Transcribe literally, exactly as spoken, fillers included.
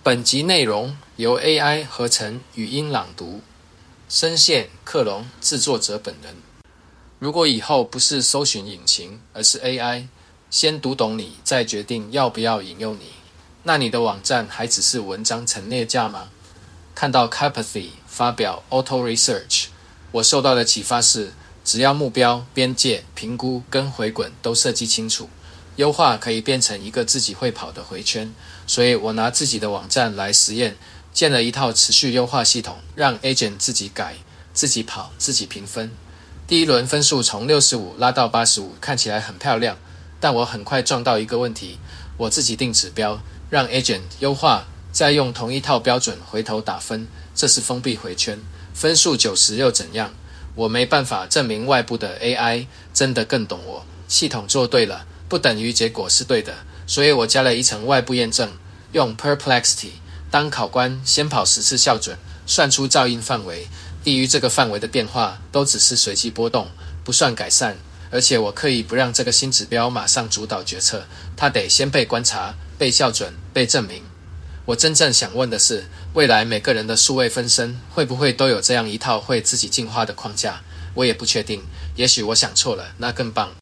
本集内容由 A I 合成语音朗读，声线克隆制作者本人。如果以后不是搜寻引擎，而是 A I 先读懂你，再决定要不要引诱你，那你的网站还只是文章陈列架吗？看到 Capathy 发表 Auto Research， 我受到的启发是，只要目标、边界、评估跟回滚都设计清楚，优化可以变成一个自己会跑的回圈。所以我拿自己的网站来实验，建了一套持续优化系统，让 Agent 自己改、自己跑、自己评分。第一轮分数从六十五拉到八十五，看起来很漂亮，但我很快撞到一个问题，我自己定指标，让 Agent 优化，再用同一套标准回头打分，这是封闭回圈。分数九十又怎样？我没办法证明外部的 A I 真的更懂我，系统做对了，不等于结果是对的。所以我加了一层外部验证，用 Perplexity 当考官，先跑十次校准，算出噪音范围，低于这个范围的变化都只是随机波动，不算改善。而且我刻意不让这个新指标马上主导决策，它得先被观察、被校准、被证明。我真正想问的是，未来每个人的数位分身会不会都有这样一套会自己进化的框架？我也不确定，也许我想错了，那更棒。